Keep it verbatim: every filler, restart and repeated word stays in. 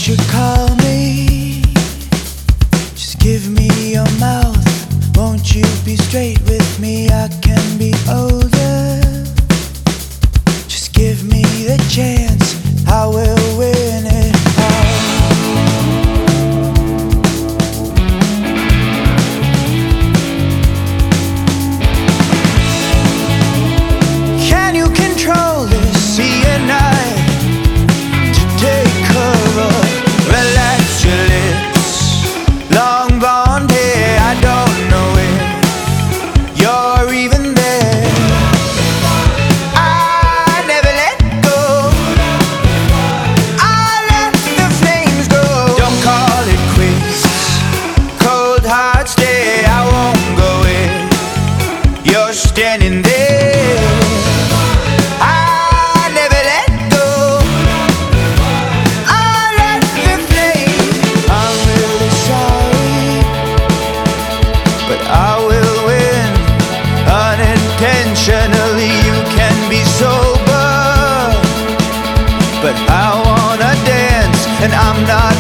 you call me? Just give me your mouth. Won't you be straight with me? I can be older. Just give me the chance. I will win it all. Can you control this? See a night to take cover. Relax your lips. Long blonde hair, I don't know if you're even there. I never let go. I let the flames go. Don't call it quits. Cold heart stay. I won't go in. You're standing there. I never let go. I let the flame. I'm really sorry, but I will win. Unintentionally, you can be sober, but I wanna dance, and I'm not